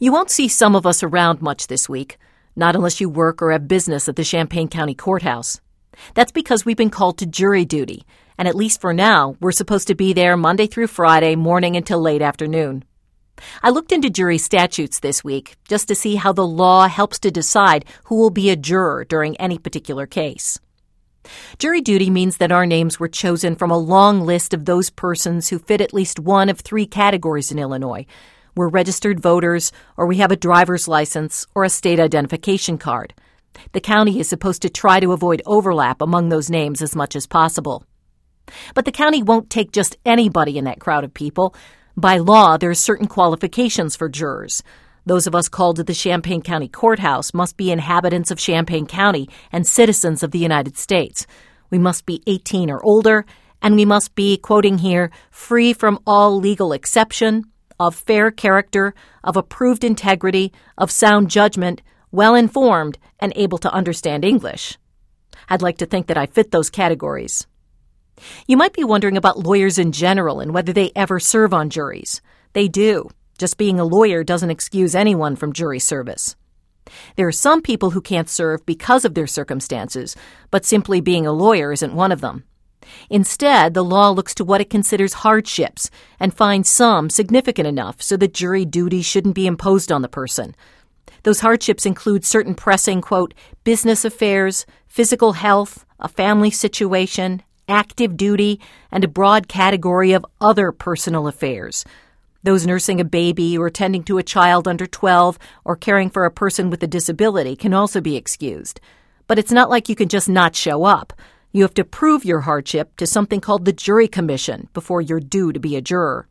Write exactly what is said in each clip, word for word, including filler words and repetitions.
You won't see some of us around much this week, not unless you work or have business at the Champaign County Courthouse. That's because we've been called to jury duty, and at least for now, we're supposed to be there Monday through Friday, morning until late afternoon. I looked into jury statutes this week just to see how the law helps to decide who will be a juror during any particular case. Jury duty means that our names were chosen from a long list of those persons who fit at least one of three categories in Illinois. We're registered voters, or we have a driver's license or a state identification card. The county is supposed to try to avoid overlap among those names as much as possible. But the county won't take just anybody in that crowd of people. By law, there are certain qualifications for jurors. Those of us called to the Champaign County Courthouse must be inhabitants of Champaign County and citizens of the United States. We must be eighteen or older, and we must be, quoting here, free from all legal exception, of fair character, of approved integrity, of sound judgment, well-informed, and able to understand English. I'd like to think that I fit those categories. You might be wondering about lawyers in general and whether they ever serve on juries. They do. Just being a lawyer doesn't excuse anyone from jury service. There are some people who can't serve because of their circumstances, but simply being a lawyer isn't one of them. Instead, the law looks to what it considers hardships and finds some significant enough so that jury duty shouldn't be imposed on the person. Those hardships include certain pressing, quote, business affairs, physical health, a family situation, active duty, and a broad category of other personal affairs. Those nursing a baby or tending to a child under twelve or caring for a person with a disability can also be excused. But it's not like you can just not show up. You have to prove your hardship to something called the jury commission before you're due to be a juror.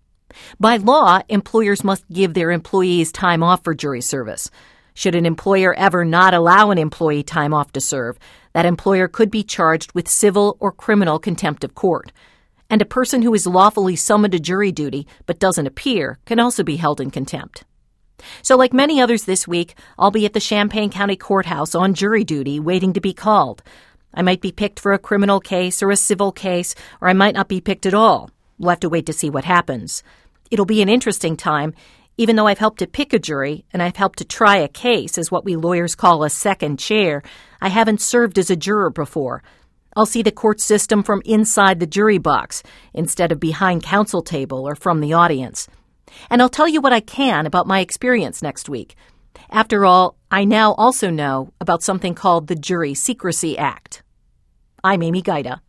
By law, employers must give their employees time off for jury service. Should an employer ever not allow an employee time off to serve, that employer could be charged with civil or criminal contempt of court. And a person who is lawfully summoned to jury duty but doesn't appear can also be held in contempt. So like many others this week, I'll be at the Champaign County Courthouse on jury duty waiting to be called. I might be picked for a criminal case or a civil case, or I might not be picked at all. We'll have to wait to see what happens. It'll be an interesting time, even though I've helped to pick a jury and I've helped to try a case as what we lawyers call a second chair. I haven't served as a juror before. I'll see the court system from inside the jury box instead of behind counsel table or from the audience. And I'll tell you what I can about my experience next week. After all, I now also know about something called the Jury Secrecy Act. I'm Amy Gaida.